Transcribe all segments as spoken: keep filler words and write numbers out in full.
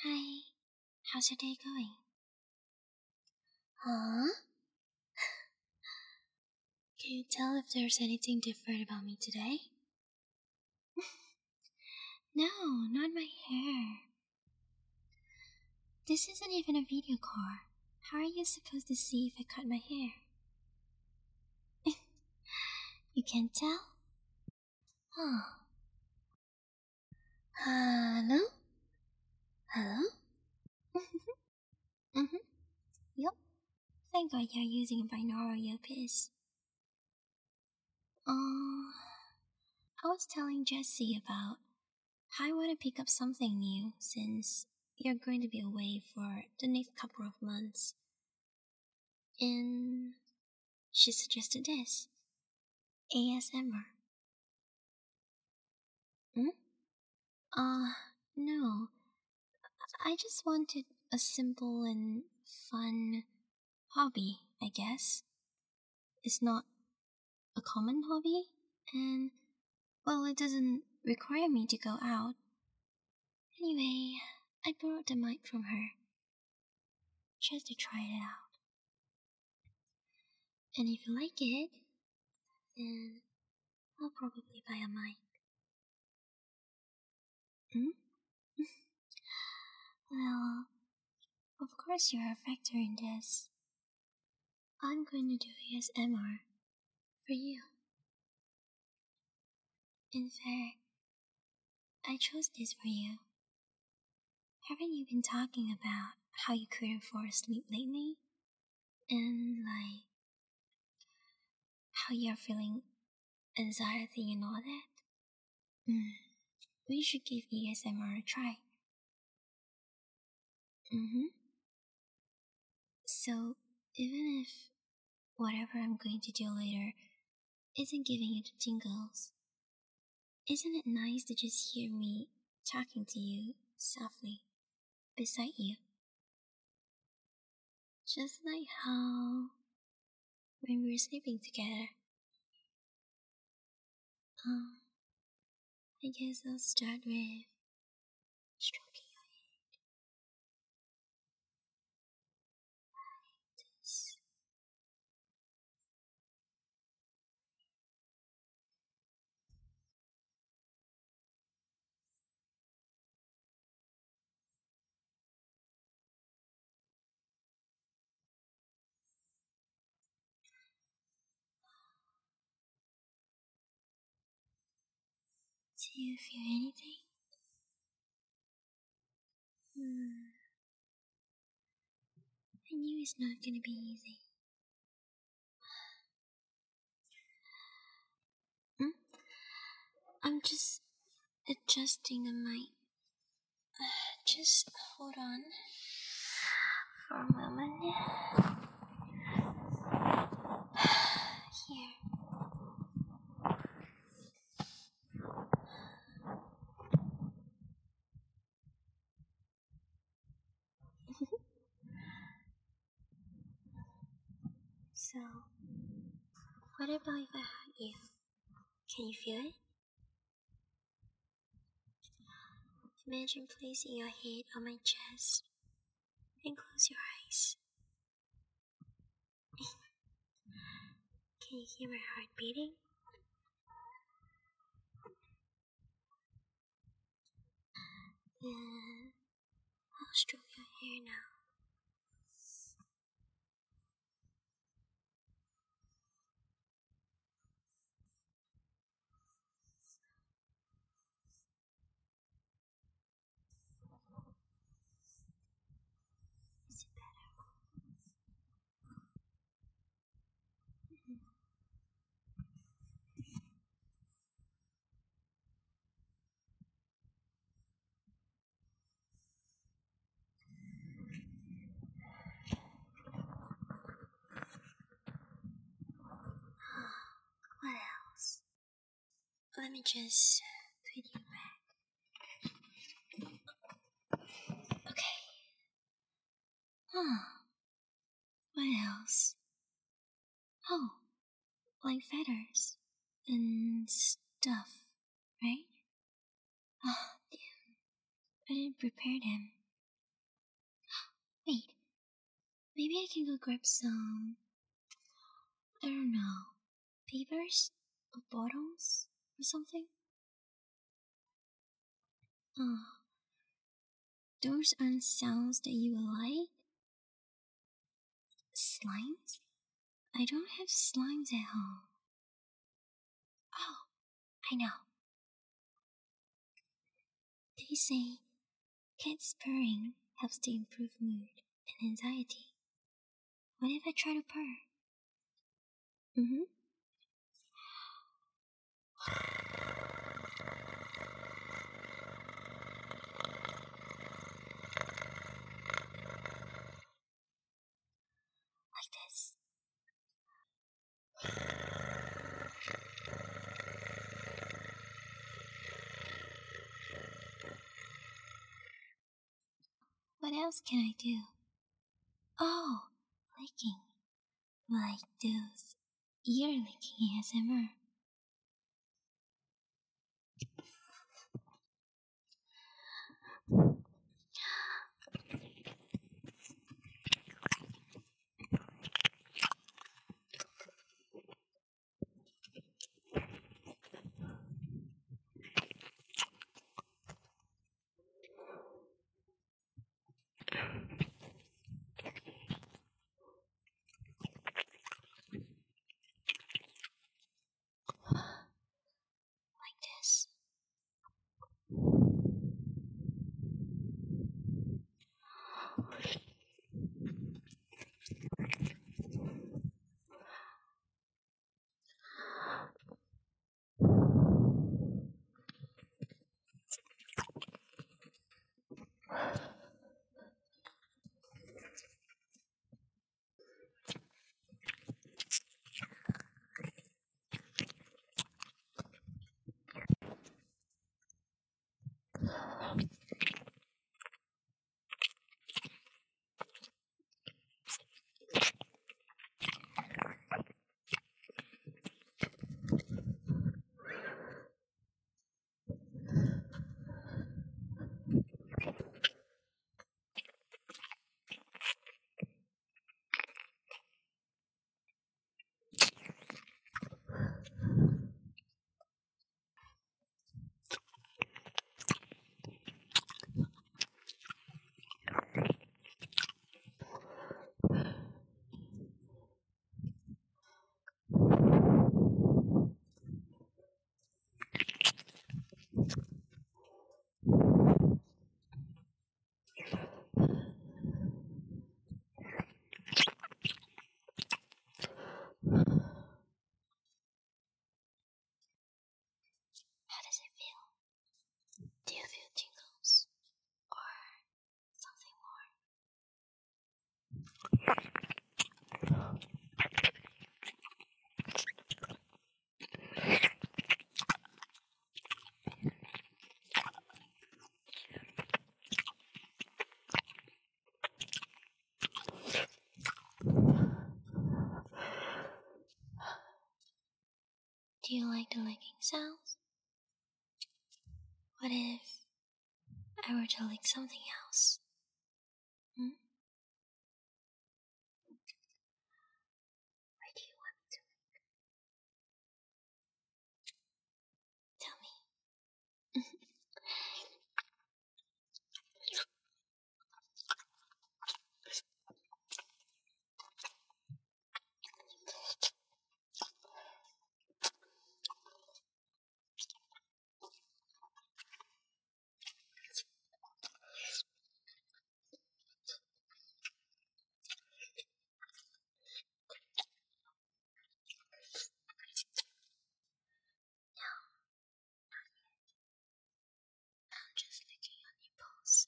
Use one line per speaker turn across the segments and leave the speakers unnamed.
Hi, how's your day going? Huh? Can you tell if there's anything different about me today? No, not my hair. This isn't even a video call. How are you supposed to see if I cut my hair? You can't tell? Huh. Hello? Hello? Mm-hmm. Yup. Thank God you're using a binaural earpiece. Uh, I was telling Jessie about how I want to pick up something new since you're going to be away for the next couple of months. And she suggested this A S M R. Hmm? Uh, no. I just wanted a simple and fun hobby, I guess. It's not a common hobby, and well, it doesn't require me to go out. Anyway, I borrowed the mic from her just to try it out. And if you like it, then I'll probably buy a mic. Hmm? Well, of course you're a factor in this. I'm going to do A S M R for you. In fact, I chose this for you. Haven't you been talking about how you couldn't fall asleep lately? And like, how you're feeling anxiety and all that? Mm. We should give A S M R a try. Mm-hmm. So, even if whatever I'm going to do later isn't giving you the tingles, isn't it nice to just hear me talking to you softly beside you? Just like how when we were sleeping together. Um, I guess I'll start with stroking your head like this. Do you feel anything? Hmm. I knew it's not gonna be easy. Hmm? I'm just adjusting the mic. Uh, just hold on for a moment. Here. So, what about if I hug you? Can you feel it? Imagine placing your head on my chest and close your eyes. Can you hear my heart beating? Then I'll stroke your hair now. Is it better? What else? Let me just put you back. Okay. Huh. What else? Oh, like feathers and stuff, right? Oh, damn. I didn't prepare them. Wait, maybe I can go grab some, I don't know, papers or bottles or something? Oh, those aren't sounds that you will like? Slimes? I don't have slimes at home. Oh, I know. They say cat purring helps to improve mood and anxiety. What if I try to purr? Mm-hmm. Like this. What else can I do? Oh, licking. Like those ear licking A S M R. Like this. How does it feel? Do you feel tingles? Or something more? Do you like the licking sounds? What if I were to lick something else? Hmm? Where do you want me to lick? Tell me. I'm just licking your nipples.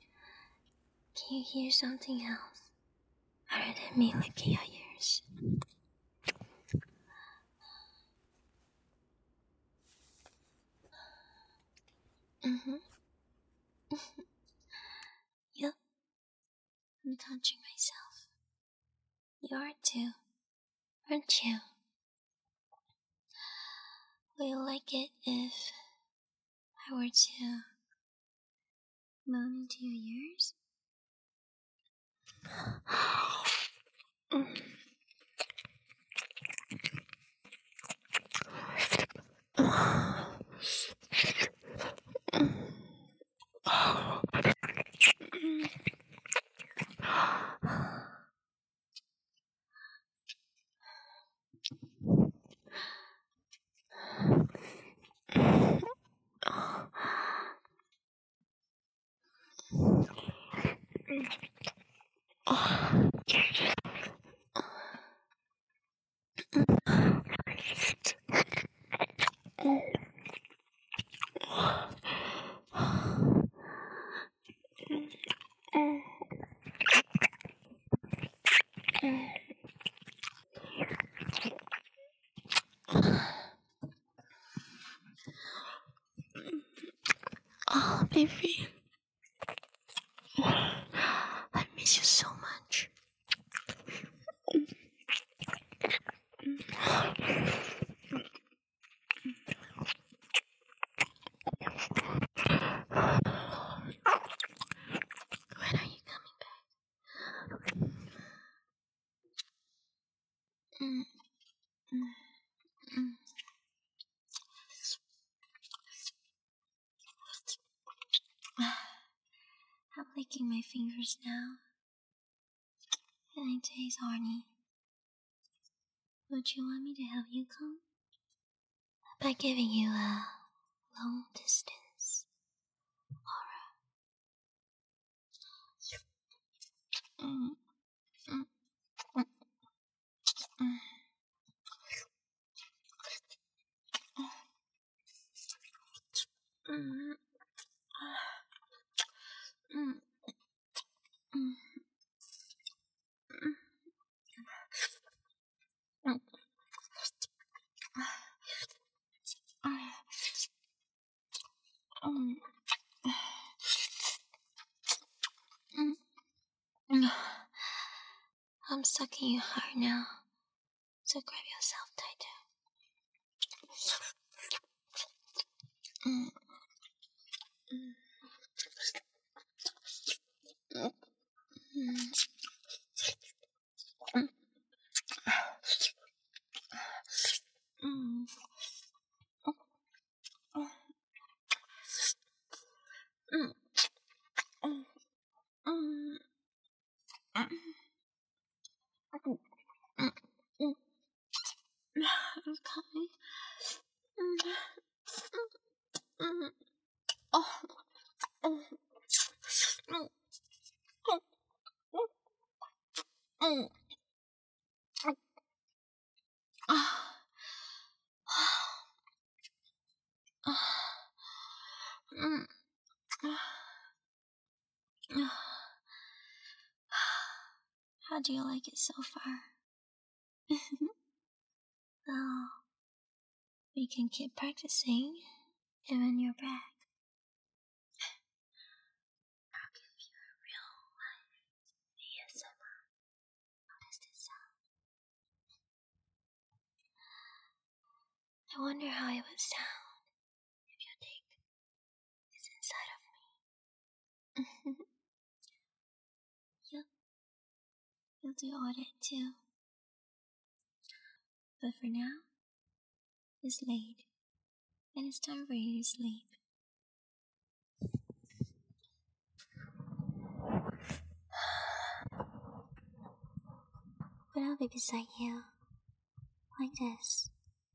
Can you hear something else other than me licking your ears? Mm-hmm. Yep. I'm touching myself. You are too, aren't you? Will you like it if I were to moan into your ears? Oh, baby. I miss you so much. When are you coming back? Mm, mm, mm. I'm licking my fingers now, and it tastes horny. Would you want me to help you come? By giving you a long distance aura. Mm, mm, mm, mm. Mm, mm, mm, mm. Mm, mm, mm. I'm sucking you hard now, so grab yourself tighter. Mm, mm, mm, mm, mm, mm, mm, mm. I'm coming. Oh. Oh. Oh. How do you like it so far? Well, we can keep practicing, and when you're back, I'll give you a real life A S M R. How does this sound? I wonder how it would sound if your dick is inside of me. Yep, you'll do all that too. But for now, it's late, and it's time for you to sleep. But I'll be beside you, like this,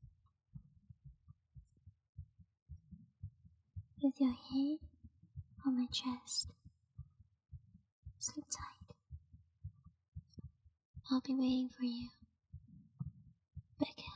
with your head on my chest. Sleep tight. I'll be waiting for you. Becca.